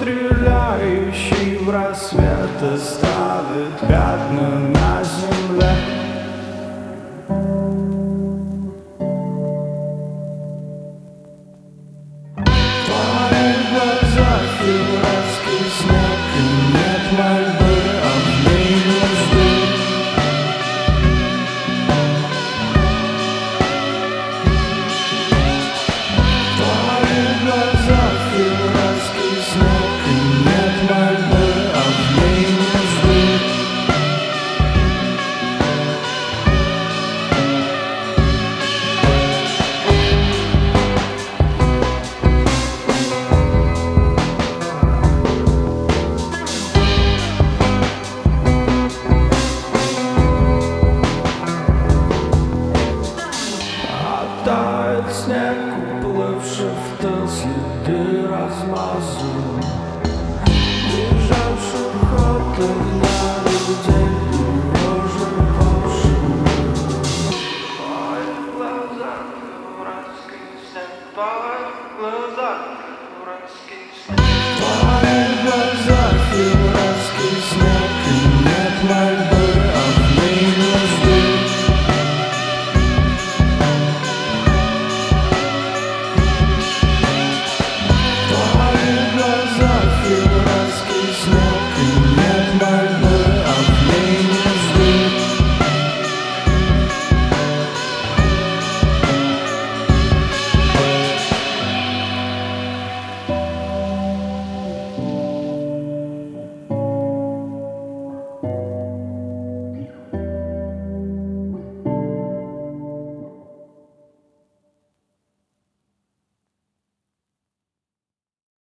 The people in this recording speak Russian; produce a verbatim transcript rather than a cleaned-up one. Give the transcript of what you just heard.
стреляющий в рассвет оставит пятна на земле. В твоих глазах февральский снег, и нет мольбы, а в ней нужды. В твоих глазах февральский снег, и нет мольбы, а в ней нужды. Тает снег, уплывший в тыл, следы размазан, бежавших от огня.